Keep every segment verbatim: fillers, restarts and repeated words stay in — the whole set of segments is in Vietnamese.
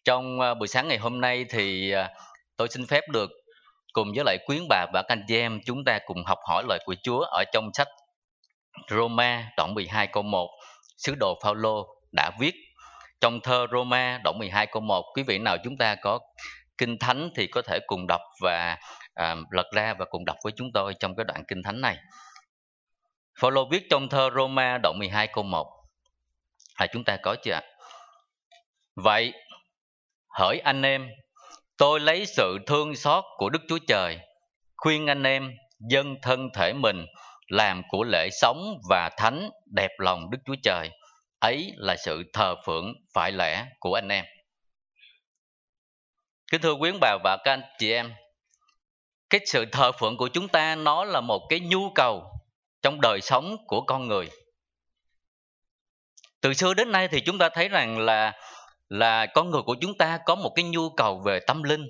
Trong à, buổi sáng ngày hôm nay thì à, tôi xin phép được cùng với lại quý bà và các anh chị em chúng ta cùng học hỏi lời của Chúa ở trong sách Roma đoạn mười hai câu một. Sứ đồ Phaolô đã viết trong thơ Roma đoạn mười hai câu một. Quý vị nào chúng ta có kinh thánh thì có thể cùng đọc và à, lật ra và cùng đọc với chúng tôi trong cái đoạn kinh thánh này. Phaolô viết trong thơ Roma đoạn mười hai câu một. À, chúng ta có chưa ạ? Vậy hỡi anh em, tôi lấy sự thương xót của Đức Chúa Trời khuyên anh em dâng thân thể mình làm của lễ sống và thánh đẹp lòng Đức Chúa Trời. Ấy là sự thờ phượng phải lẽ của anh em. Kính thưa quý bà và các anh chị em, cái sự thờ phượng của chúng ta nó là một cái nhu cầu trong đời sống của con người. Từ xưa đến nay thì chúng ta thấy rằng là là con người của chúng ta có một cái nhu cầu về tâm linh,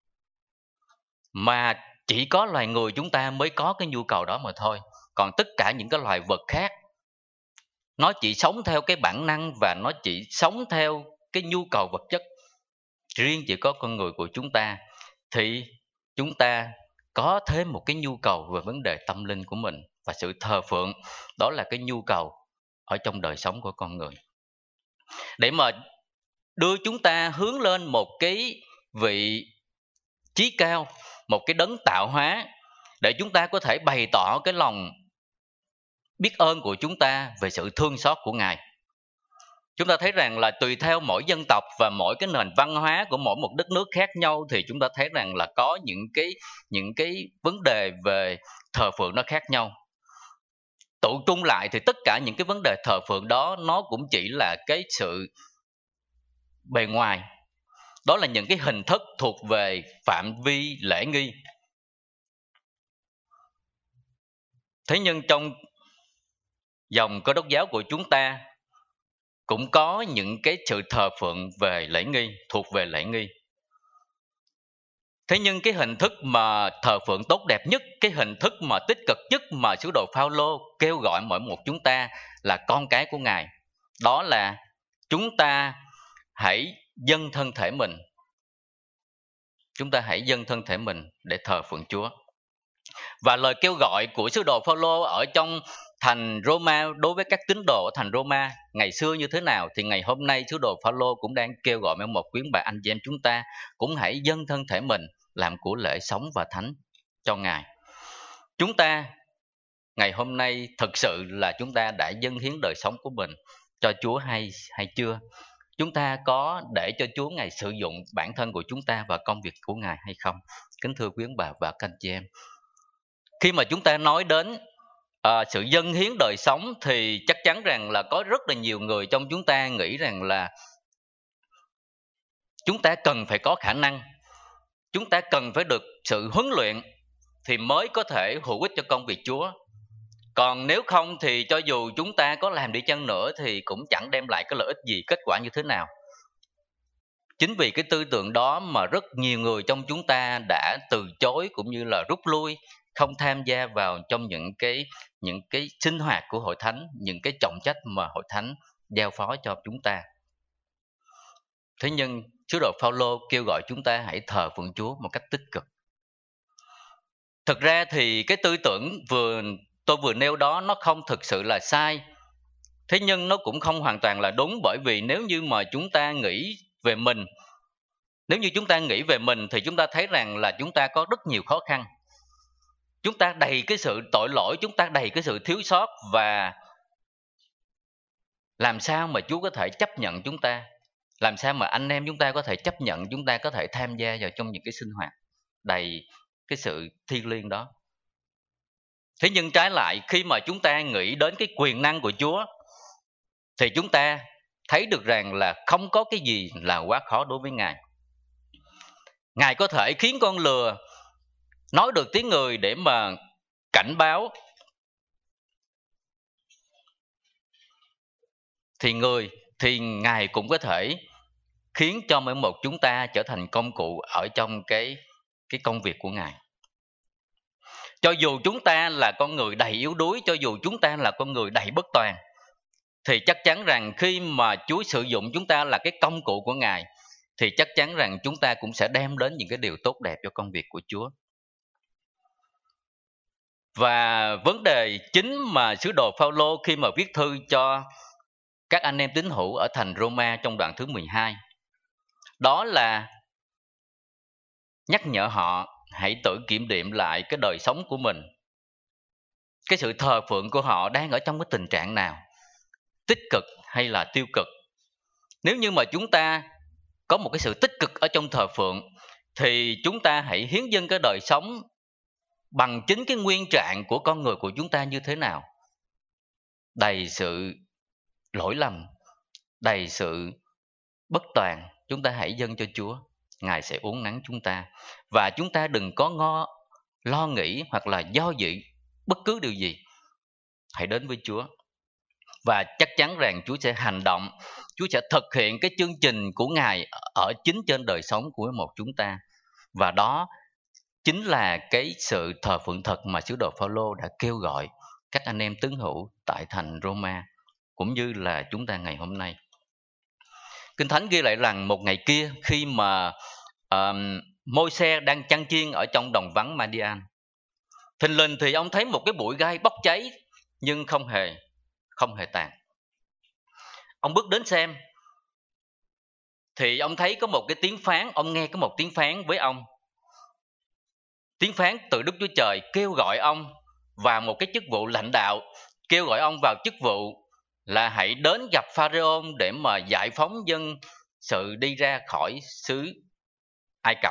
mà chỉ có loài người chúng ta mới có cái nhu cầu đó mà thôi. Còn tất cả những cái loài vật khác, nó chỉ sống theo cái bản năng và nó chỉ sống theo cái nhu cầu vật chất. Riêng chỉ có con người của chúng ta thì chúng ta có thêm một cái nhu cầu về vấn đề tâm linh của mình, và sự thờ phượng đó là cái nhu cầu ở trong đời sống của con người. Để mà đưa chúng ta hướng lên một cái vị chí cao, một cái đấng tạo hóa, để chúng ta có thể bày tỏ cái lòng biết ơn của chúng ta về sự thương xót của Ngài. Chúng ta thấy rằng là tùy theo mỗi dân tộc và mỗi cái nền văn hóa của mỗi một đất nước khác nhau, thì chúng ta thấy rằng là có những cái những cái vấn đề về thờ phượng nó khác nhau. Tụ trung lại thì tất cả những cái vấn đề thờ phượng đó nó cũng chỉ là cái sự bề ngoài. Đó là những cái hình thức thuộc về phạm vi lễ nghi. Thế nhưng trong dòng Cơ Đốc giáo của chúng ta cũng có những cái sự thờ phượng về lễ nghi, thuộc về lễ nghi. Thế nhưng cái hình thức mà thờ phượng tốt đẹp nhất, cái hình thức mà tích cực nhất mà sứ đồ Phaolô kêu gọi mỗi một chúng ta là con cái của Ngài, đó là chúng ta hãy dâng thân thể mình. Chúng ta hãy dâng thân thể mình để thờ phượng Chúa. Và lời kêu gọi của sứ đồ Phaolô ở trong thành Roma đối với các tín đồ ở thành Roma ngày xưa như thế nào, thì ngày hôm nay sứ đồ Phaolô cũng đang kêu gọi mỗi một quý bà anh chị em chúng ta cũng hãy dâng thân thể mình làm của lễ sống và thánh cho Ngài. Chúng ta ngày hôm nay thực sự là chúng ta đã dâng hiến đời sống của mình cho Chúa hay hay chưa? Chúng ta có để cho Chúa Ngài sử dụng bản thân của chúng ta và công việc của Ngài hay không? Kính thưa quý bà và các anh chị em, khi mà chúng ta nói đến à, sự dâng hiến đời sống thì chắc chắn rằng là có rất là nhiều người trong chúng ta nghĩ rằng là chúng ta cần phải có khả năng, chúng ta cần phải được sự huấn luyện thì mới có thể hữu ích cho công việc Chúa. Còn nếu không thì cho dù chúng ta có làm đi chăng nữa thì cũng chẳng đem lại cái lợi ích gì, kết quả như thế nào. Chính vì cái tư tưởng đó mà rất nhiều người trong chúng ta đã từ chối cũng như là rút lui, không tham gia vào trong những cái những cái sinh hoạt của hội thánh, những cái trọng trách mà hội thánh giao phó cho chúng ta. Thế nhưng sứ đồ Phaolô kêu gọi chúng ta hãy thờ phượng Chúa một cách tích cực. Thực ra thì cái tư tưởng vừa tôi vừa nêu đó nó không thực sự là sai. Thế nhưng nó cũng không hoàn toàn là đúng, bởi vì nếu như mà chúng ta nghĩ về mình, nếu như chúng ta nghĩ về mình thì chúng ta thấy rằng là chúng ta có rất nhiều khó khăn. Chúng ta đầy cái sự tội lỗi, chúng ta đầy cái sự thiếu sót, và làm sao mà Chúa có thể chấp nhận chúng ta? Làm sao mà anh em chúng ta có thể chấp nhận chúng ta có thể tham gia vào trong những cái sinh hoạt đầy cái sự thiêng liêng đó? Thế nhưng trái lại, khi mà chúng ta nghĩ đến cái quyền năng của Chúa thì chúng ta thấy được rằng là không có cái gì là quá khó đối với Ngài. Ngài có thể khiến con lừa nói được tiếng người để mà cảnh báo, thì người thì Ngài cũng có thể khiến cho mỗi một chúng ta trở thành công cụ ở trong cái cái công việc của Ngài. Cho dù chúng ta là con người đầy yếu đuối, cho dù chúng ta là con người đầy bất toàn, thì chắc chắn rằng khi mà Chúa sử dụng chúng ta là cái công cụ của Ngài, thì chắc chắn rằng chúng ta cũng sẽ đem đến những cái điều tốt đẹp cho công việc của Chúa. Và vấn đề chính mà sứ đồ Phaolô khi mà viết thư cho các anh em tín hữu ở thành Roma trong đoạn thứ mười hai, đó là nhắc nhở họ hãy tự kiểm điểm lại cái đời sống của mình. Cái sự thờ phượng của họ đang ở trong cái tình trạng nào? Tích cực hay là tiêu cực? Nếu như mà chúng ta có một cái sự tích cực ở trong thờ phượng, thì chúng ta hãy hiến dâng cái đời sống bằng chính cái nguyên trạng của con người của chúng ta như thế nào. Đầy sự lỗi lầm, đầy sự bất toàn, chúng ta hãy dâng cho Chúa. Ngài sẽ uốn nắn chúng ta. Và chúng ta đừng có ngo, lo nghĩ hoặc là do dự bất cứ điều gì. Hãy đến với Chúa. Và chắc chắn rằng Chúa sẽ hành động, Chúa sẽ thực hiện cái chương trình của Ngài ở chính trên đời sống của một chúng ta. Và đó chính là cái sự thờ phượng thật mà sứ đồ Phaolô đã kêu gọi các anh em tín hữu tại thành Roma, cũng như là chúng ta ngày hôm nay. Kinh Thánh ghi lại rằng một ngày kia khi mà um, Môi-se đang chăn chiên ở trong đồng vắng Madian, thình lình thì ông thấy một cái bụi gai bốc cháy nhưng không hề không hề tàn. Ông bước đến xem thì ông thấy có một cái tiếng phán, ông nghe có một tiếng phán với ông. Tiếng phán từ Đức Chúa Trời kêu gọi ông vào một cái chức vụ lãnh đạo, kêu gọi ông vào chức vụ là hãy đến gặp Pharaoh để mà giải phóng dân sự đi ra khỏi xứ Ai Cập.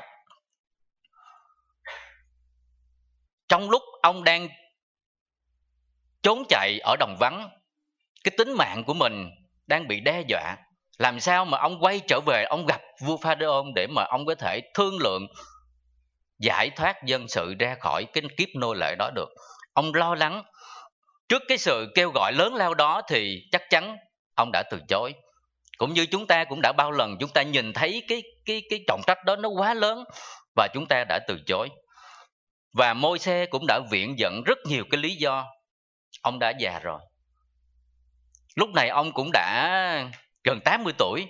Trong lúc ông đang trốn chạy ở đồng vắng, cái tính mạng của mình đang bị đe dọa, làm sao mà ông quay trở về, ông gặp vua Pharaoh để mà ông có thể thương lượng giải thoát dân sự ra khỏi cái kiếp nô lệ đó được. Ông lo lắng trước cái sự kêu gọi lớn lao đó thì chắc chắn ông đã từ chối. Cũng như chúng ta cũng đã bao lần chúng ta nhìn thấy cái cái cái trọng trách đó nó quá lớn và chúng ta đã từ chối. Và Môi-se cũng đã viện dẫn rất nhiều cái lý do. Ông đã già rồi. Lúc này ông cũng đã gần tám mươi tuổi.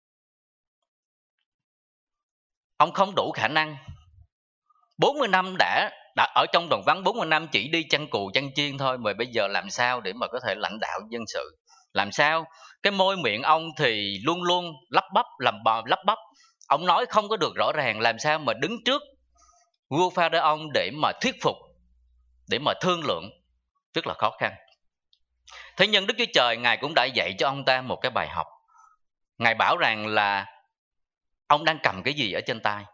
Ông không đủ khả năng. bốn mươi năm đã đã ở trong đồng vắng, bốn mươi năm chỉ đi chăn cừu chăn chiên thôi, mà bây giờ làm sao để mà có thể lãnh đạo dân sự? Làm sao? Cái môi miệng ông thì luôn luôn lắp bắp, làm bò lắp bắp. Ông nói không có được rõ ràng, làm sao mà đứng trước vua Pharaoh để mà thuyết phục, để mà thương lượng, rất là khó khăn. Thế nhưng Đức Chúa Trời Ngài cũng đã dạy cho ông ta một cái bài học. Ngài bảo rằng là ông đang cầm cái gì ở trên tay?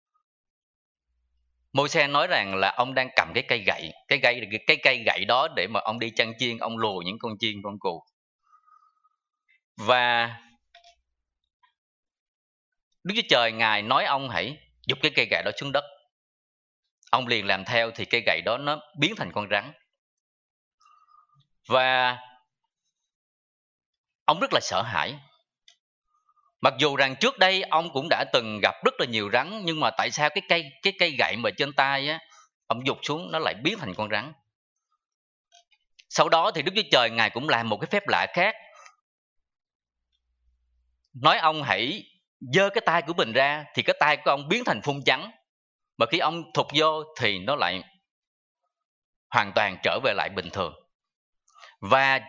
Môi-se nói rằng là ông đang cầm cái cây gậy, cái cây cái cây gậy đó để mà ông đi chăn chiên, ông lùa những con chiên con cừu. Và Đức Chúa Trời Ngài nói ông hãy giục cái cây gậy đó xuống đất. Ông liền làm theo thì cây gậy đó nó biến thành con rắn. Và ông rất là sợ hãi. Mặc dù rằng trước đây ông cũng đã từng gặp rất là nhiều rắn, nhưng mà tại sao cái cây cái cây gậy mà trên tay á, ông giục xuống nó lại biến thành con rắn. Sau đó thì Đức Chúa Trời Ngài cũng làm một cái phép lạ khác. Nói ông hãy giơ cái tay của mình ra thì cái tay của ông biến thành phun trắng. Mà khi ông thụt vô thì nó lại hoàn toàn trở về lại bình thường. Và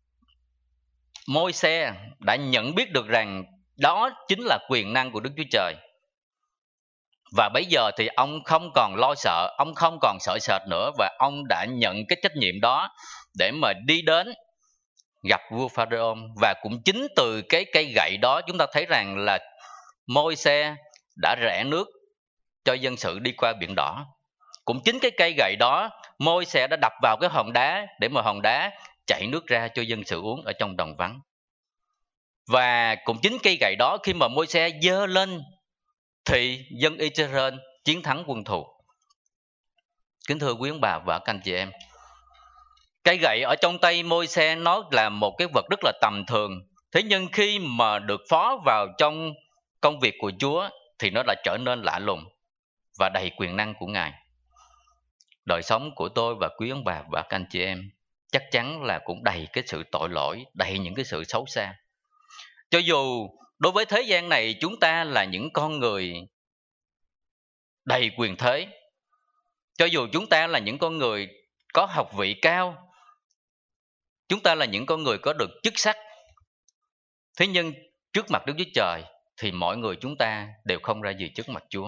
Môi-se đã nhận biết được rằng đó chính là quyền năng của Đức Chúa Trời. Và bây giờ thì ông không còn lo sợ, ông không còn sợ sệt nữa, và ông đã nhận cái trách nhiệm đó để mà đi đến gặp vua Pharaoh. Và cũng chính từ cái cây gậy đó chúng ta thấy rằng là Môi-se đã rẽ nước cho dân sự đi qua biển đỏ. Cũng chính cái cây gậy đó, Môi-se đã đập vào cái hòn đá để mà hòn đá chảy nước ra cho dân sự uống ở trong đồng vắng. Và cũng chính cây gậy đó khi mà Môi-se giơ lên thì dân Israel chiến thắng quân thù. Kính thưa quý ông bà và các anh chị em, cây gậy ở trong tay Môi-se nó là một cái vật rất là tầm thường. Thế nhưng khi mà được phó vào trong công việc của Chúa thì nó đã trở nên lạ lùng và đầy quyền năng của Ngài. Đời sống của tôi và quý ông bà và các anh chị em chắc chắn là cũng đầy cái sự tội lỗi, đầy những cái sự xấu xa. Cho dù Đối với thế gian này, chúng ta là những con người đầy quyền thế. Cho dù chúng ta là những con người có học vị cao, chúng ta là những con người có được chức sắc, thế nhưng trước mặt Đức Chúa Trời thì mọi người chúng ta đều không ra gì trước mặt Chúa.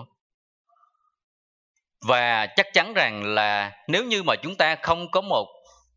Và chắc chắn rằng là nếu như mà chúng ta không có một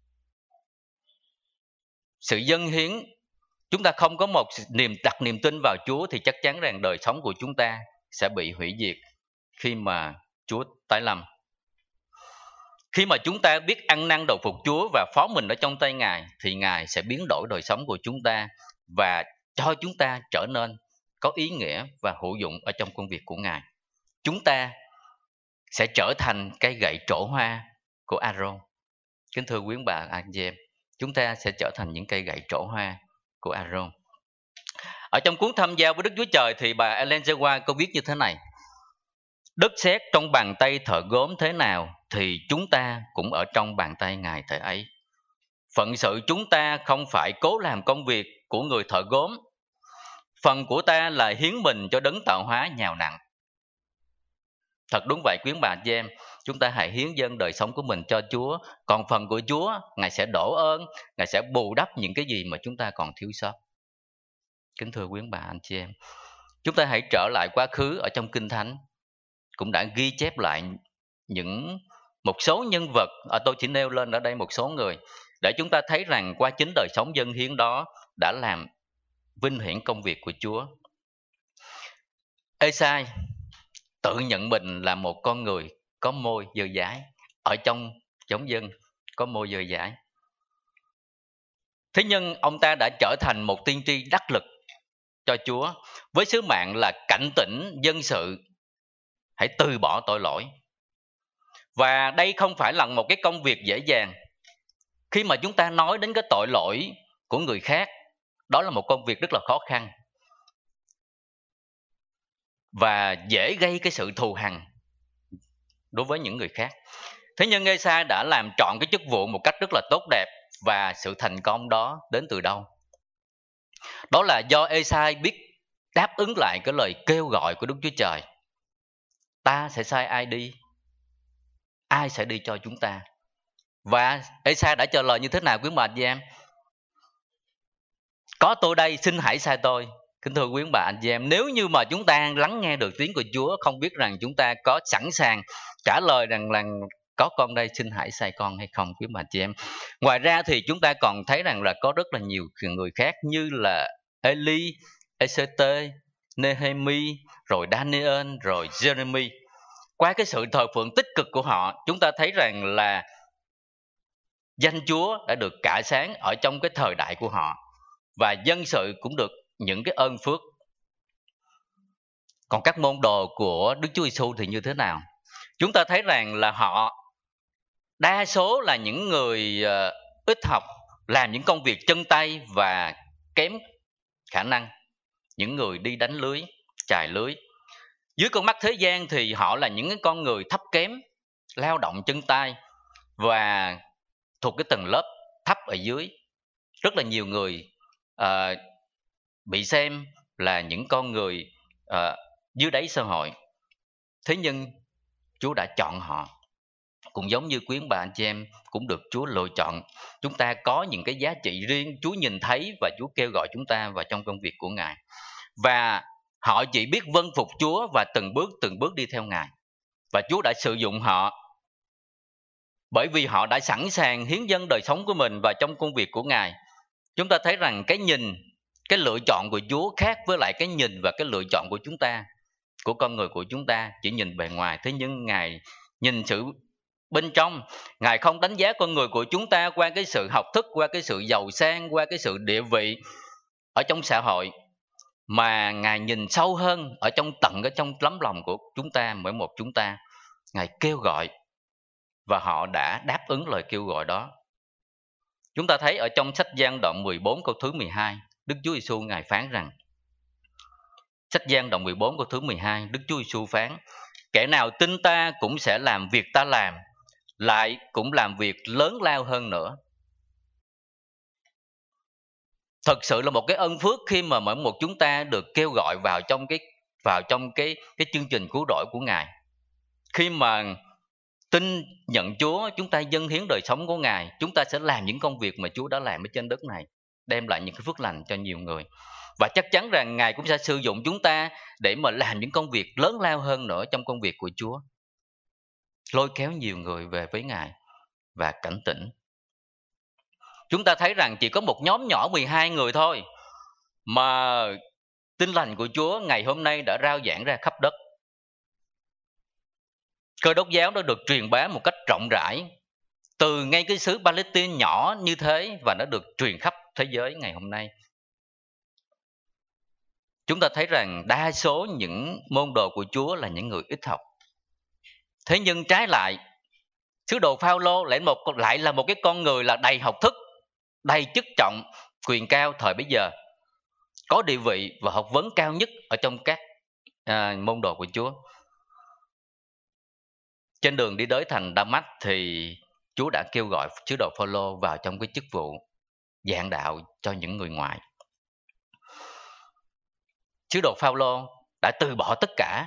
sự dâng hiến, chúng ta không có một niềm đặt niềm tin vào Chúa, thì chắc chắn rằng đời sống của chúng ta sẽ bị hủy diệt khi mà Chúa tái lâm. Khi mà chúng ta biết ăn năn đầu phục Chúa và phó mình ở trong tay Ngài, thì Ngài sẽ biến đổi đời sống của chúng ta và cho chúng ta trở nên có ý nghĩa và hữu dụng ở trong công việc của Ngài. Chúng ta sẽ trở thành cây gậy trổ hoa của Aaron. Kính thưa quý bà anh chị em, chúng ta sẽ trở thành những cây gậy trổ hoa của Aaron. Ở trong cuốn Thăm Giao với Đức Chúa Trời thì bà Ellen G. White có viết như thế này: đất sét trong bàn tay thợ gốm thế nào thì chúng ta cũng ở trong bàn tay Ngài thế ấy. Phận sự chúng ta không phải cố làm công việc của người thợ gốm. Phần của ta là hiến mình cho đấng tạo hóa nhào nặn. Thật đúng vậy quý bà chị em, chúng ta hãy hiến dâng đời sống của mình cho Chúa. Còn phần của Chúa, Ngài sẽ đổ ơn, Ngài sẽ bù đắp những cái gì mà chúng ta còn thiếu sót. Kính thưa quý bà anh chị em, chúng ta hãy trở lại quá khứ. Ở trong Kinh Thánh cũng đã ghi chép lại những một số nhân vật, ở tôi chỉ nêu lên ở đây một số người, để chúng ta thấy rằng qua chính đời sống dâng hiến đó đã làm vinh hiển công việc của Chúa. Ê-sai tự nhận mình là một con người có môi dơ dãi, ở trong chống dân có môi dơ dãi. Thế nhưng ông ta đã trở thành một tiên tri đắc lực cho Chúa, với sứ mạng là cảnh tỉnh dân sự hãy từ bỏ tội lỗi. Và đây không phải là một cái công việc dễ dàng. Khi mà chúng ta nói đến cái tội lỗi của người khác, đó là một công việc rất là khó khăn và dễ gây cái sự thù hằn đối với những người khác. Thế nhưng Ê-sai đã làm trọn cái chức vụ một cách rất là tốt đẹp. Và sự thành công đó đến từ đâu? Đó là do Ê-sai biết đáp ứng lại cái lời kêu gọi của Đức Chúa Trời. Ta sẽ sai ai đi? Ai sẽ đi cho chúng ta? Và Ê-sai đã trả lời như thế nào quý bà chị em? Có tôi đây, xin hãy sai tôi. Kính thưa quý bà anh chị em, nếu như mà chúng ta lắng nghe được tiếng của Chúa, không biết rằng chúng ta có sẵn sàng trả lời rằng là có con đây, xin hãy sai con hay không quý bà chị em. Ngoài ra thì chúng ta còn thấy rằng là có rất là nhiều người khác như là Eli, Ê-sê-tê, Nehemi, rồi Daniel, rồi Jeremy. Qua cái sự thờ phượng tích cực của họ, chúng ta thấy rằng là danh Chúa đã được cả sáng ở trong cái thời đại của họ, và dân sự cũng được những cái ơn phước. Còn các môn đồ của Đức Chúa Giêsu thì như thế nào? Chúng ta thấy rằng là họ đa số là những người uh, ít học, làm những công việc chân tay và kém khả năng. Những người đi đánh lưới, chài lưới. Dưới con mắt thế gian thì họ là những con người thấp kém, lao động chân tay và thuộc cái tầng lớp thấp ở dưới. Rất là nhiều người uh, bị xem là những con người uh, dưới đáy xã hội. Thế nhưng Chúa đã chọn họ. Cũng giống như quý bà anh chị em cũng được Chúa lựa chọn. Chúng ta có những cái giá trị riêng Chúa nhìn thấy, và Chúa kêu gọi chúng ta vào trong công việc của Ngài. Và họ chỉ biết vâng phục Chúa và từng bước từng bước đi theo Ngài. Và Chúa đã sử dụng họ bởi vì họ đã sẵn sàng hiến dâng đời sống của mình vào trong công việc của Ngài. Chúng ta thấy rằng cái nhìn, cái lựa chọn của Chúa khác với lại cái nhìn và cái lựa chọn của chúng ta, của con người của chúng ta chỉ nhìn bề ngoài. Thế nhưng Ngài nhìn sự bên trong. Ngài không đánh giá con người của chúng ta qua cái sự học thức, qua cái sự giàu sang, qua cái sự địa vị ở trong xã hội, mà Ngài nhìn sâu hơn ở trong tận ở trong tấm lòng của chúng ta, mỗi một chúng ta. Ngài kêu gọi và họ đã đáp ứng lời kêu gọi đó. Chúng ta thấy ở trong sách Giăng đoạn mười bốn câu thứ mười hai, Đức Chúa Giêsu Ngài phán rằng, sách Giăng đoạn mười bốn câu thứ mười hai, Đức Chúa Giêsu phán: kẻ nào tin ta cũng sẽ làm việc ta làm, lại cũng làm việc lớn lao hơn nữa. Thật sự là một cái ân phước khi mà mỗi một chúng ta được kêu gọi vào trong cái vào trong cái cái chương trình cứu rỗi của Ngài. Khi mà tin nhận Chúa, chúng ta dâng hiến đời sống của Ngài, chúng ta sẽ làm những công việc mà Chúa đã làm ở trên đất này, đem lại những cái phước lành cho nhiều người. Và chắc chắn rằng Ngài cũng sẽ sử dụng chúng ta để mà làm những công việc lớn lao hơn nữa trong công việc của Chúa, lôi kéo nhiều người về với Ngài và cảnh tỉnh. Chúng ta thấy rằng chỉ có một nhóm nhỏ mười hai người thôi mà tin lành của Chúa ngày hôm nay đã rao giảng ra khắp đất. Cơ đốc giáo đã được truyền bá một cách rộng rãi từ ngay cái xứ Palestine nhỏ như thế, và nó được truyền khắp thế giới ngày hôm nay. Chúng ta thấy rằng đa số những môn đồ của Chúa là những người ít học. Thế nhưng trái lại, sứ đồ Phao-lô lại một lại là một cái con người là đầy học thức, đầy chức trọng, quyền cao thời bấy giờ, có địa vị và học vấn cao nhất ở trong các à, môn đồ của Chúa. Trên đường đi tới thành Đa-mách thì Chúa đã kêu gọi sứ đồ Phao-lô vào trong cái chức vụ giảng đạo cho những người ngoài. Sứ đồ Phao-lô đã từ bỏ tất cả,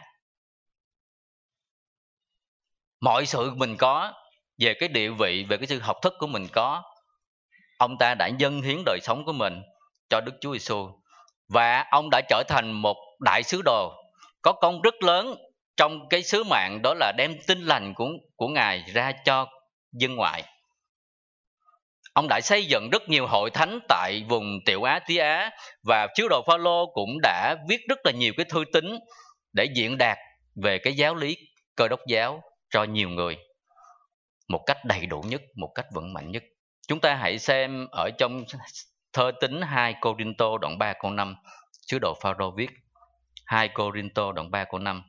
mọi sự mình có, về cái địa vị, về cái sự học thức của mình có, ông ta đã dâng hiến đời sống của mình cho Đức Chúa Giêsu, và ông đã trở thành một đại sứ đồ có công rất lớn trong cái sứ mạng, đó là đem tin lành của, của Ngài ra cho dân ngoại. Ông đã xây dựng rất nhiều hội thánh tại vùng Tiểu Á, Tí Á, và sứ đồ Phao-lô cũng đã viết rất là nhiều cái thư tín để diễn đạt về cái giáo lý Cơ đốc giáo cho nhiều người một cách đầy đủ nhất, một cách vững mạnh nhất. Chúng ta hãy xem ở trong thơ tín hai Cô-rinh-tô đoạn ba câu năm, sứ đồ Phao-lô viết. hai Cô-rinh-tô đoạn ba câu năm: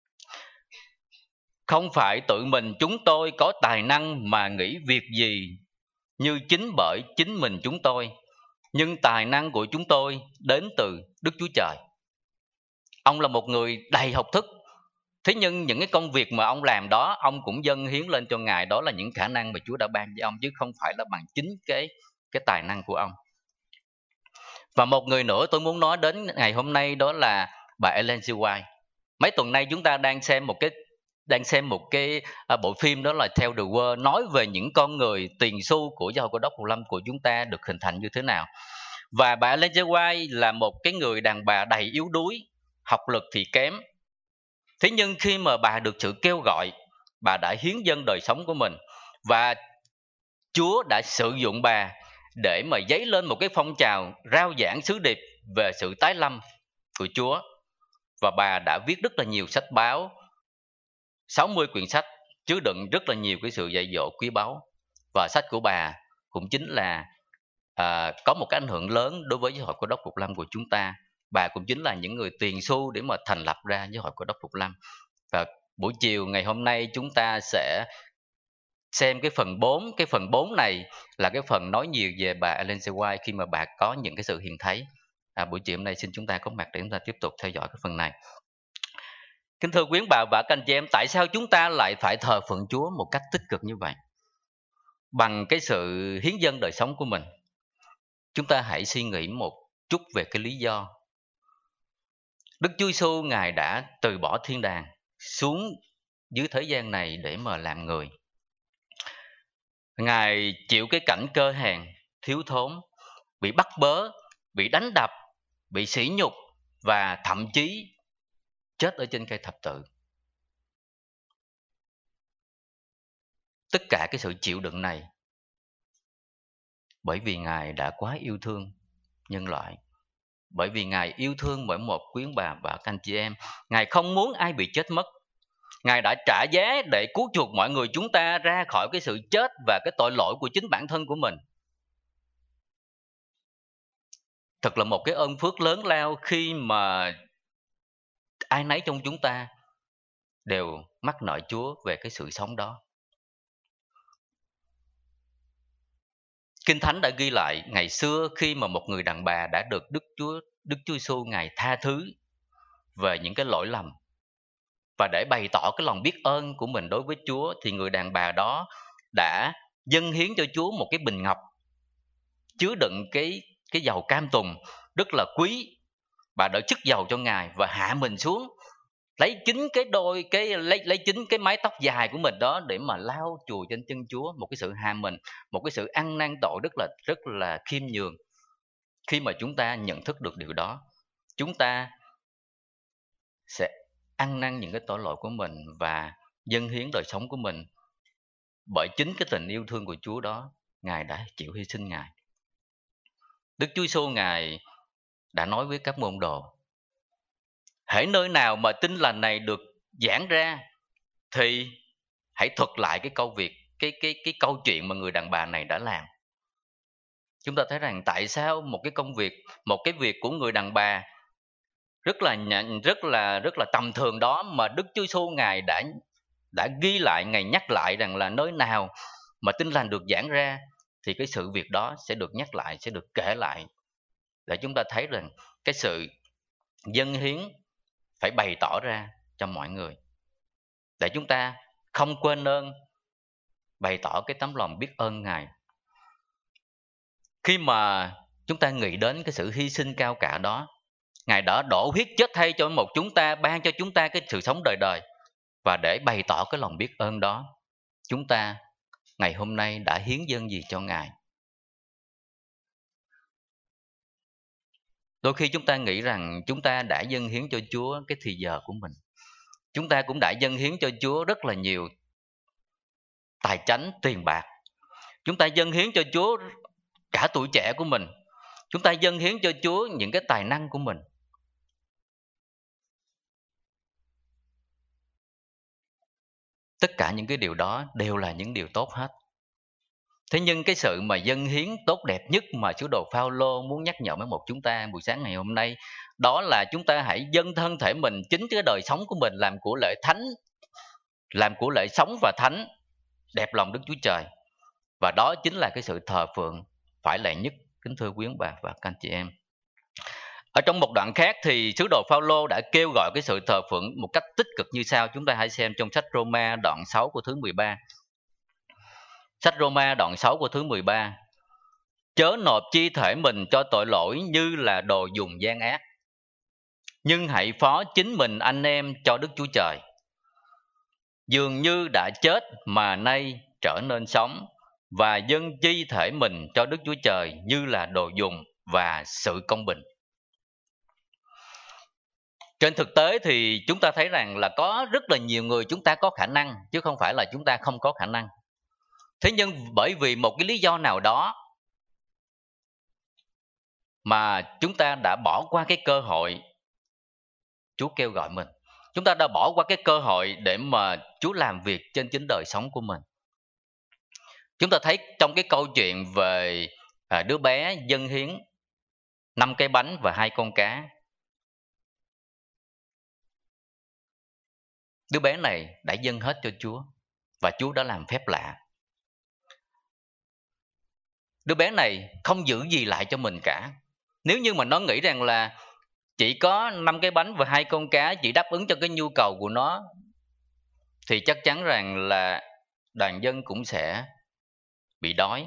Không phải tự mình chúng tôi có tài năng mà nghĩ việc gì như chính bởi chính mình chúng tôi, nhưng tài năng của chúng tôi đến từ Đức Chúa Trời. Ông là một người đầy học thức, thế nhưng những cái công việc mà ông làm đó, ông cũng dâng hiến lên cho Ngài. Đó là những khả năng mà Chúa đã ban cho ông, chứ không phải là bằng chính cái, cái tài năng của ông. Và một người nữa tôi muốn nói đến ngày hôm nay, đó là bà Ellen G. White. Mấy tuần nay chúng ta đang xem một cái đang xem một cái uh, bộ phim, đó là Tell the World, nói về những con người tiền xu của giáo hội Cơ đốc Phục Lâm của chúng ta được hình thành như thế nào. Và bà Ellen G. White là một cái người đàn bà đầy yếu đuối, học lực thì kém. Thế nhưng khi mà bà được sự kêu gọi, bà đã hiến dâng đời sống của mình, và Chúa đã sử dụng bà để mà dấy lên một cái phong trào rao giảng sứ điệp về sự tái lâm của Chúa. Và bà đã viết rất là nhiều sách báo, sáu mươi quyển sách chứa đựng rất là nhiều cái sự dạy dỗ quý báu. Và sách của bà cũng chính là à, có một cái ảnh hưởng lớn đối với giáo hội Cơ đốc Phục Lâm của chúng ta. Bà cũng chính là những người tiền xu để mà thành lập ra giáo hội Cơ đốc Phục Lâm. Và buổi chiều ngày hôm nay chúng ta sẽ xem cái phần bốn. Cái phần bốn này là cái phần nói nhiều về bà Ellen G. White khi mà bà có những cái sự hiện thấy. À, buổi chiều hôm nay xin chúng ta có mặt để chúng ta tiếp tục theo dõi cái phần này. Kính thưa quý bà và các anh chị em, tại sao chúng ta lại phải thờ phượng Chúa một cách tích cực như vậy? Bằng cái sự hiến dâng đời sống của mình. Chúng ta hãy suy nghĩ một chút về cái lý do. Đức Chúa Giêsu Ngài đã từ bỏ thiên đàng xuống dưới thế gian này để mà làm người. Ngài chịu cái cảnh cơ hèn, thiếu thốn, bị bắt bớ, bị đánh đập, bị sỉ nhục và thậm chí chết ở trên cây thập tự. Tất cả cái sự chịu đựng này bởi vì Ngài đã quá yêu thương nhân loại. Bởi vì Ngài yêu thương mỗi một quý bà và các anh chị em. Ngài không muốn ai bị chết mất. Ngài đã trả giá để cứu chuộc mọi người chúng ta ra khỏi cái sự chết và cái tội lỗi của chính bản thân của mình. Thật là một cái ơn phước lớn lao khi mà ai nấy trong chúng ta đều mắc nợ Chúa về cái sự sống đó. Kinh Thánh đã ghi lại ngày xưa khi mà một người đàn bà đã được Đức Chúa Đức Chúa Giêsu Ngài tha thứ về những cái lỗi lầm, và để bày tỏ cái lòng biết ơn của mình đối với Chúa, thì người đàn bà đó đã dâng hiến cho Chúa một cái bình ngọc chứa đựng cái cái dầu cam tùng rất là quý, bà đỡ chức dầu cho Ngài và hạ mình xuống, lấy chính cái đôi cái lấy lấy chính cái mái tóc dài của mình đó để mà lau chùi trên chân Chúa, một cái sự hạ mình, một cái sự ăn năn tội rất là rất là khiêm nhường. Khi mà chúng ta nhận thức được điều đó, chúng ta sẽ ăn năn những cái tội lỗi của mình và dâng hiến đời sống của mình bởi chính cái tình yêu thương của Chúa đó. Ngài đã chịu hy sinh Ngài. Đức Chúa Giêsu Ngài đã nói với các môn đồ: hễ nơi nào mà tin lành này được giảng ra thì hãy thuật lại cái câu việc, cái cái cái câu chuyện mà người đàn bà này đã làm. Chúng ta thấy rằng tại sao một cái công việc, một cái việc của người đàn bà rất là nhận, rất là rất là tầm thường đó mà Đức Chúa Giêsu Ngài đã đã ghi lại, Ngài nhắc lại rằng là nơi nào mà tin lành được giảng ra thì cái sự việc đó sẽ được nhắc lại, sẽ được kể lại, để chúng ta thấy rằng cái sự dâng hiến phải bày tỏ ra cho mọi người, để chúng ta không quên ơn, bày tỏ cái tấm lòng biết ơn Ngài. Khi mà chúng ta nghĩ đến cái sự hy sinh cao cả đó, Ngài đã đổ huyết chết thay cho một chúng ta, ban cho chúng ta cái sự sống đời đời. Và để bày tỏ cái lòng biết ơn đó, chúng ta ngày hôm nay đã hiến dâng gì cho Ngài? Đôi khi chúng ta nghĩ rằng chúng ta đã dâng hiến cho Chúa cái thì giờ của mình. Chúng ta cũng đã dâng hiến cho Chúa rất là nhiều tài chánh, tiền bạc. Chúng ta dâng hiến cho Chúa cả tuổi trẻ của mình. Chúng ta dâng hiến cho Chúa những cái tài năng của mình. Tất cả những cái điều đó đều là những điều tốt hết. Thế nhưng cái sự mà dâng hiến tốt đẹp nhất mà sứ đồ Phao-lô muốn nhắc nhở với một chúng ta buổi sáng ngày hôm nay, đó là chúng ta hãy dâng thân thể mình, chính cái đời sống của mình làm của lễ thánh, làm của lễ sống và thánh, đẹp lòng Đức Chúa Trời. Và đó chính là cái sự thờ phượng phải lệ nhất, kính thưa quý ông bà và các anh chị em. Ở trong một đoạn khác thì sứ đồ Phao-lô đã kêu gọi cái sự thờ phượng một cách tích cực như sau. Chúng ta hãy xem trong sách Roma đoạn sáu của thứ mười ba. Sách Roma đoạn sáu của thứ mười ba. Chớ nộp chi thể mình cho tội lỗi như là đồ dùng gian ác, nhưng hãy phó chính mình anh em cho Đức Chúa Trời. Dường như đã chết mà nay trở nên sống, và dâng chi thể mình cho Đức Chúa Trời như là đồ dùng và sự công bình. Trên thực tế thì chúng ta thấy rằng là có rất là nhiều người chúng ta có khả năng, chứ không phải là chúng ta không có khả năng. Thế nhưng bởi vì một cái lý do nào đó mà chúng ta đã bỏ qua cái cơ hội Chúa kêu gọi mình. Chúng ta đã bỏ qua cái cơ hội để mà Chúa làm việc trên chính đời sống của mình. Chúng ta thấy trong cái câu chuyện về à, đứa bé dâng hiến năm cái bánh và hai con cá. Đứa bé này đã dâng hết cho Chúa và Chúa đã làm phép lạ. Đứa bé này không giữ gì lại cho mình cả. Nếu như mà nó nghĩ rằng là chỉ có năm cái bánh và hai con cá chỉ đáp ứng cho cái nhu cầu của nó, thì chắc chắn rằng là đoàn dân cũng sẽ bị đói.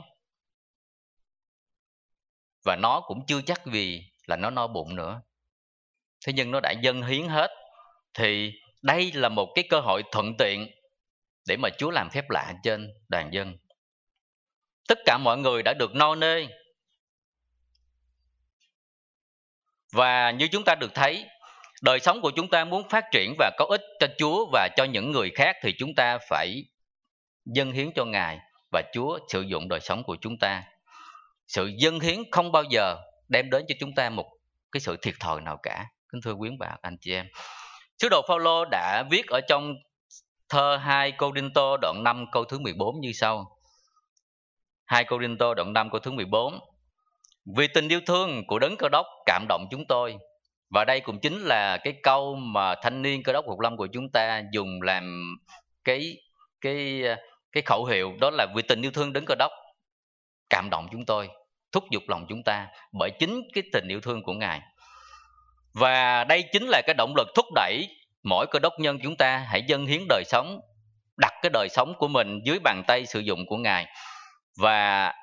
Và nó cũng chưa chắc vì là nó no bụng nữa. Thế nhưng nó đã dâng hiến hết. Thì đây là một cái cơ hội thuận tiện để mà Chúa làm phép lạ trên đoàn dân. Tất cả mọi người đã được no nê. Và như chúng ta được thấy, đời sống của chúng ta muốn phát triển và có ích cho Chúa và cho những người khác thì chúng ta phải dâng hiến cho Ngài và Chúa sử dụng đời sống của chúng ta. Sự dâng hiến không bao giờ đem đến cho chúng ta một cái sự thiệt thòi nào cả. Kính thưa quý bà anh chị em, sứ đồ Phao-lô đã viết ở trong thơ hai Cô-rinh-tô đoạn năm câu thứ mười bốn như sau. hai Cô-rinh-tô đoạn năm câu thứ mười bốn. Vì tình yêu thương của Đấng Cơ Đốc cảm động chúng tôi. Và đây cũng chính là cái câu mà thanh niên Cơ Đốc Phục Lâm của chúng ta dùng làm cái cái cái khẩu hiệu, đó là vì tình yêu thương Đấng Cơ Đốc cảm động chúng tôi, thúc giục lòng chúng ta bởi chính cái tình yêu thương của Ngài. Và đây chính là cái động lực thúc đẩy mỗi Cơ Đốc nhân chúng ta hãy dâng hiến đời sống, đặt cái đời sống của mình dưới bàn tay sử dụng của Ngài. Và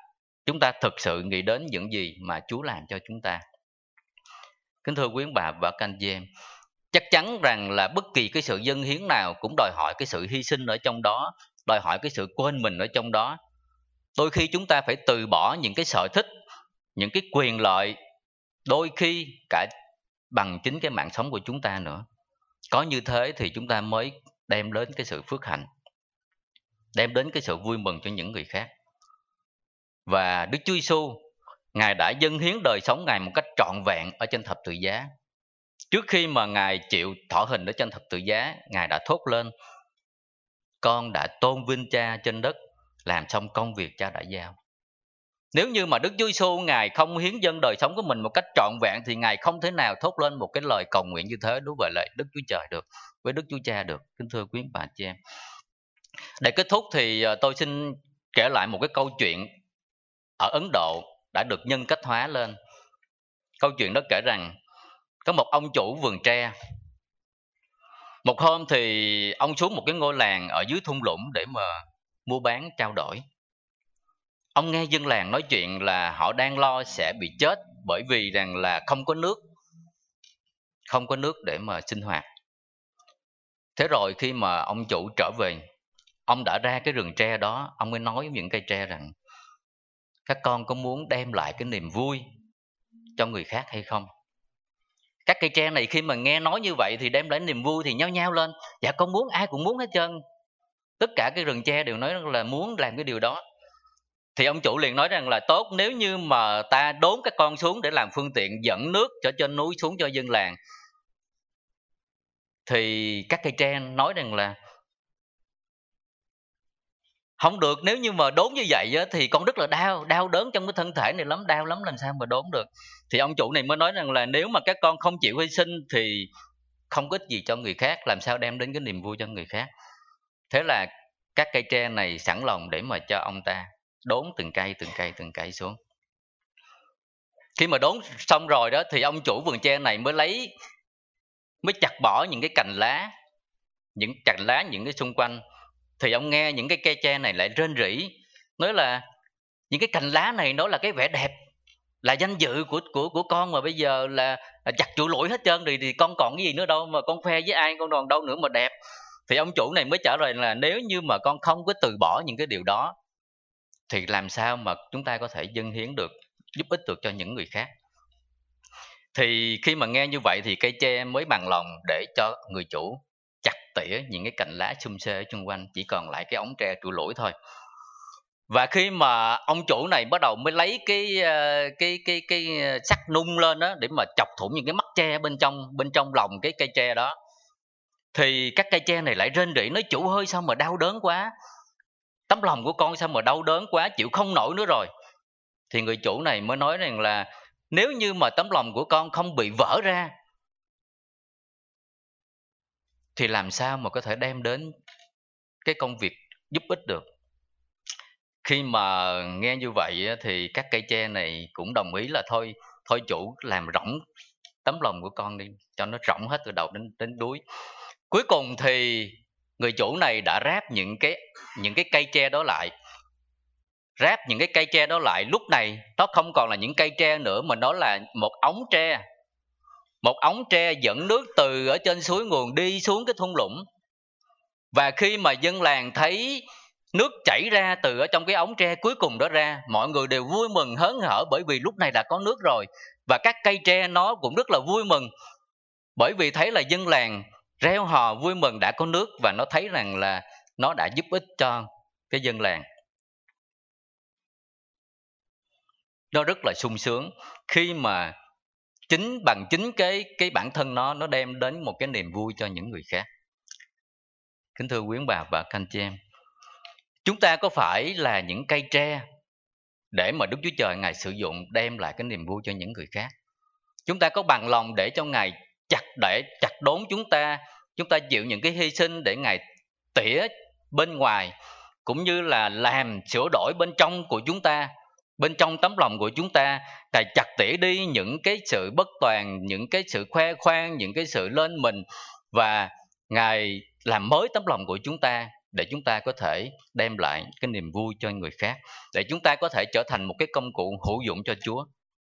chúng ta thực sự nghĩ đến những gì mà Chúa làm cho chúng ta. Kính thưa quý ông bà và các anh chị em, chắc chắn rằng là bất kỳ cái sự dâng hiến nào cũng đòi hỏi cái sự hy sinh ở trong đó, đòi hỏi cái sự quên mình ở trong đó. Đôi khi chúng ta phải từ bỏ những cái sở thích, những cái quyền lợi, đôi khi cả bằng chính cái mạng sống của chúng ta nữa. Có như thế thì chúng ta mới đem đến cái sự phước hạnh, đem đến cái sự vui mừng cho những người khác. Và Đức Chúa Giêsu, Ngài đã dâng hiến đời sống Ngài một cách trọn vẹn ở trên thập tự giá. Trước khi mà Ngài chịu thọ hình ở trên thập tự giá, Ngài đã thốt lên: con đã tôn vinh Cha trên đất, làm xong công việc Cha đã giao. Nếu như mà Đức Chúa Giêsu Ngài không hiến dâng đời sống của mình một cách trọn vẹn thì Ngài không thể nào thốt lên một cái lời cầu nguyện như thế đối với lại Đức Chúa Trời được, với Đức Chúa Cha được. Kính thưa quý bà chị em, để kết thúc thì tôi xin kể lại một cái câu chuyện ở Ấn Độ đã được nhân cách hóa lên. Câu chuyện đó kể rằng có một ông chủ vườn tre. Một hôm thì ông xuống một cái ngôi làng ở dưới thung lũng để mà mua bán trao đổi. Ông nghe dân làng nói chuyện là họ đang lo sẽ bị chết bởi vì rằng là không có nước, không có nước để mà sinh hoạt. Thế rồi khi mà ông chủ trở về, ông đã ra cái rừng tre đó, ông mới nói với những cây tre rằng: các con có muốn đem lại cái niềm vui cho người khác hay không? Các cây tre này khi mà nghe nói như vậy thì đem lại niềm vui thì nhao nhao lên: dạ con muốn, ai cũng muốn hết trơn. Tất cả cái rừng tre đều nói là muốn làm cái điều đó. Thì ông chủ liền nói rằng là tốt, nếu như mà ta đốn các con xuống để làm phương tiện dẫn nước cho trên núi xuống cho dân làng. Thì các cây tre nói rằng là không được, nếu như mà đốn như vậy á, thì con rất là đau, đau đớn trong cái thân thể này lắm, đau lắm, làm sao mà đốn được. Thì ông chủ này mới nói rằng là nếu mà các con không chịu hy sinh thì không có ích gì cho người khác, làm sao đem đến cái niềm vui cho người khác. Thế là các cây tre này sẵn lòng để mà cho ông ta đốn từng cây từng cây từng cây xuống. Khi mà đốn xong rồi đó thì ông chủ vườn tre này mới lấy mới chặt bỏ những cái cành lá, những cành lá những cái xung quanh. Thì ông nghe những cái cây tre này lại rên rỉ, nói là những cái cành lá này nó là cái vẻ đẹp, là danh dự của của của con, mà bây giờ là, là chặt trụ lũi hết trơn rồi thì con còn cái gì nữa đâu mà con khoe với ai, con còn đâu nữa mà đẹp. Thì ông chủ này mới trả lời là nếu như mà con không có từ bỏ những cái điều đó thì làm sao mà chúng ta có thể dâng hiến được, giúp ích được cho những người khác. Thì khi mà nghe như vậy thì cây tre mới bằng lòng để cho người chủ chặt tỉa những cái cành lá xum xê ở xung quanh, chỉ còn lại cái ống tre trụ lũi thôi. Và khi mà ông chủ này bắt đầu mới lấy cái cái cái cái sắt nung lên đó để mà chọc thủng những cái mắt tre bên trong bên trong lòng cái cây tre đó, thì các cây tre này lại rên rỉ nói: chủ ơi sao mà đau đớn quá, tấm lòng của con sao mà đau đớn quá, chịu không nổi nữa rồi. Thì người chủ này mới nói rằng là nếu như mà tấm lòng của con không bị vỡ ra thì làm sao mà có thể đem đến cái công việc giúp ích được. Khi mà nghe như vậy thì các cây tre này cũng đồng ý là thôi, thôi chủ làm rỗng tấm lòng của con đi, cho nó rỗng hết từ đầu đến đến đuôi. Cuối cùng thì người chủ này đã ráp những cái những cái cây tre đó lại. Ráp những cái cây tre đó lại, lúc này nó không còn là những cây tre nữa mà nó là một ống tre. Một ống tre dẫn nước từ ở trên suối nguồn đi xuống cái thung lũng. Và khi mà dân làng thấy nước chảy ra từ ở trong cái ống tre cuối cùng đó ra, mọi người đều vui mừng hớn hở bởi vì lúc này đã có nước rồi. Và các cây tre nó cũng rất là vui mừng bởi vì thấy là dân làng reo hò vui mừng đã có nước, và nó thấy rằng là nó đã giúp ích cho cái dân làng. Nó rất là sung sướng khi mà chính bằng chính cái cái bản thân nó nó đem đến một cái niềm vui cho những người khác. Kính thưa quý bà và các anh chị em, chúng ta có phải là những cây tre để mà Đức Chúa Trời Ngài sử dụng đem lại cái niềm vui cho những người khác? Chúng ta có bằng lòng để cho Ngài chặt để chặt đốn chúng ta, chúng ta chịu những cái hy sinh để Ngài tỉa bên ngoài, cũng như là làm sửa đổi bên trong của chúng ta, bên trong tấm lòng của chúng ta, Ngài chặt tỉa đi những cái sự bất toàn, những cái sự khoe khoang, những cái sự lên mình, và Ngài làm mới tấm lòng của chúng ta để chúng ta có thể đem lại cái niềm vui cho người khác, để chúng ta có thể trở thành một cái công cụ hữu dụng cho Chúa.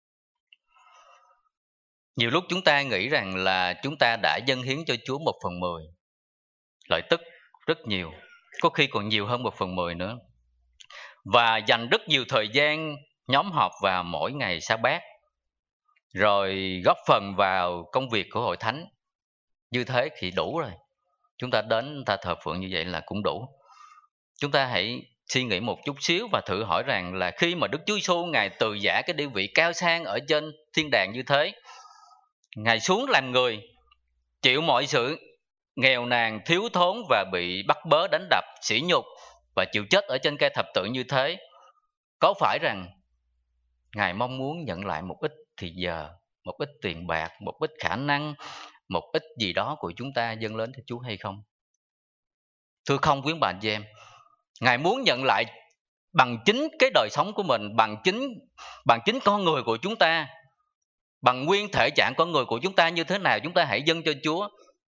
Nhiều lúc chúng ta nghĩ rằng là chúng ta đã dâng hiến cho Chúa một phần mười, lợi tức rất nhiều, có khi còn nhiều hơn một phần mười nữa, và dành rất nhiều thời gian nhóm họp vào mỗi ngày sa bát, rồi góp phần vào công việc của hội thánh. Như thế thì đủ rồi. Chúng ta đến ta thờ phượng như vậy là cũng đủ. Chúng ta hãy suy nghĩ một chút xíu và thử hỏi rằng là khi mà Đức Chúa Giêsu Ngài từ giã cái địa vị cao sang ở trên thiên đàng như thế, Ngài xuống làm người, chịu mọi sự nghèo nàn, thiếu thốn và bị bắt bớ, đánh đập, sỉ nhục và chịu chết ở trên cây thập tự như thế, có phải rằng Ngài mong muốn nhận lại một ít thì giờ, một ít tiền bạc, một ít khả năng, một ít gì đó của chúng ta dâng lên cho Chúa hay không? Thưa không, quý bà anh chị em, Ngài muốn nhận lại bằng chính cái đời sống của mình, bằng chính bằng chính con người của chúng ta, bằng nguyên thể trạng con người của chúng ta như thế nào, chúng ta hãy dâng cho Chúa.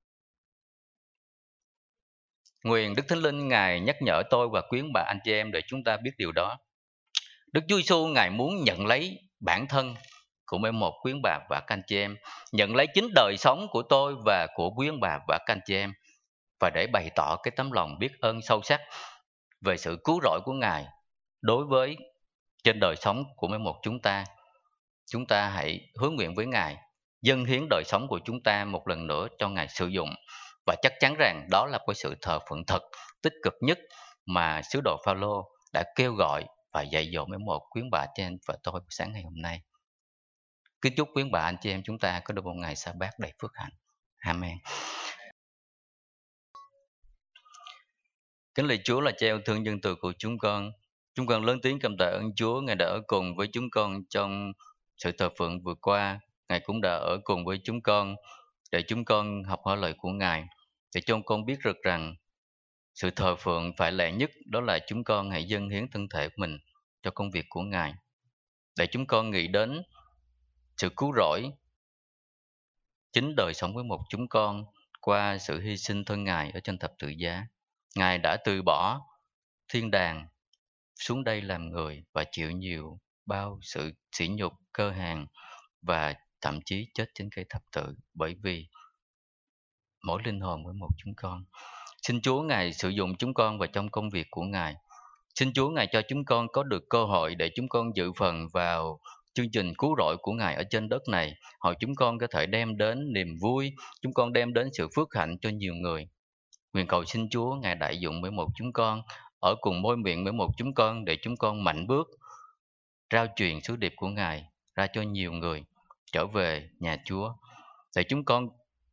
Nguyện Đức Thánh Linh Ngài nhắc nhở tôi và quý bà anh chị em để chúng ta biết điều đó. Đức Chúa Giêsu Ngài muốn nhận lấy bản thân của mỗi một quý bà và các anh chị em, nhận lấy chính đời sống của tôi và của quý bà và các anh chị em, và để bày tỏ cái tấm lòng biết ơn sâu sắc về sự cứu rỗi của Ngài đối với trên đời sống của mỗi một chúng ta. Chúng ta hãy hứa nguyện với Ngài, dâng hiến đời sống của chúng ta một lần nữa cho Ngài sử dụng, và chắc chắn rằng đó là cái sự thờ phượng thật tích cực nhất mà sứ đồ Phaolô đã kêu gọi và dạy dỗ mỗi một quý bà chị em và tôi sáng ngày hôm nay. Kính chúc quý bà anh chị em chúng ta có được một ngày sa bát đầy phước hạnh. Amen. Kính lạy Chúa là Cha yêu thương dân từ của chúng con. Chúng con lớn tiếng cảm tạ ơn Chúa, Ngài đã ở cùng với chúng con trong sự thờ phượng vừa qua. Ngài cũng đã ở cùng với chúng con để chúng con học hỏi lời của Ngài, để cho con biết được rằng sự thờ phượng phải lệ nhất đó là chúng con hãy dâng hiến thân thể của mình cho công việc của Ngài, để chúng con nghĩ đến sự cứu rỗi chính đời sống với một chúng con qua sự hy sinh thân Ngài ở trên thập tự giá. Ngài đã từ bỏ thiên đàng xuống đây làm người và chịu nhiều bao sự sỉ nhục, cơ hàn và thậm chí chết trên cây thập tự bởi vì mỗi linh hồn với một chúng con. Xin Chúa Ngài sử dụng chúng con vào trong công việc của Ngài. Xin Chúa Ngài cho chúng con có được cơ hội để chúng con dự phần vào chương trình cứu rỗi của Ngài ở trên đất này. Hồi chúng con có thể đem đến niềm vui, chúng con đem đến sự phước hạnh cho nhiều người. Nguyện cầu xin Chúa Ngài đại dụng với một chúng con, ở cùng môi miệng với một chúng con, để chúng con mạnh bước rao truyền sứ điệp của Ngài ra cho nhiều người trở về nhà Chúa, để chúng con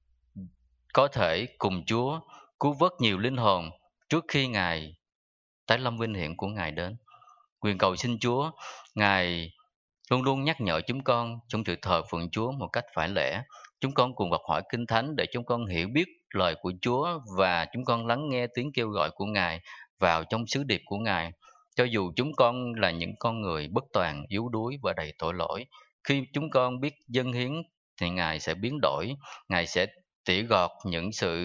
có thể cùng Chúa cứu vớt nhiều linh hồn trước khi Ngài tái lâm vinh hiển của Ngài đến. Nguyện cầu xin Chúa Ngài luôn luôn nhắc nhở chúng con trong sự thờ phượng Chúa một cách phải lẽ. Chúng con cùng học hỏi Kinh Thánh để chúng con hiểu biết lời của Chúa, và chúng con lắng nghe tiếng kêu gọi của Ngài vào trong sứ điệp của Ngài. Cho dù chúng con là những con người bất toàn, yếu đuối và đầy tội lỗi, khi chúng con biết dâng hiến thì Ngài sẽ biến đổi, Ngài sẽ tỉa gọt những sự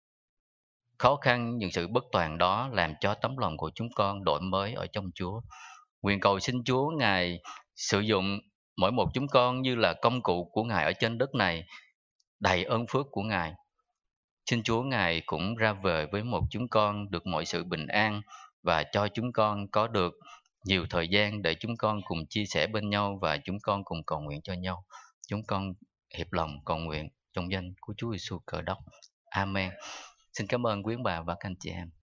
khó khăn, những sự bất toàn đó, làm cho tấm lòng của chúng con đổi mới ở trong Chúa. Nguyện cầu xin Chúa Ngài sử dụng mỗi một chúng con như là công cụ của Ngài ở trên đất này, đầy ơn phước của Ngài. Xin Chúa Ngài cũng ra về với một chúng con được mọi sự bình an, và cho chúng con có được nhiều thời gian để chúng con cùng chia sẻ bên nhau và chúng con cùng cầu nguyện cho nhau. Chúng con hiệp lòng cầu nguyện trong danh của Chúa Giêsu Cơ Đốc. Amen. Xin cảm ơn quý bà và các anh chị em.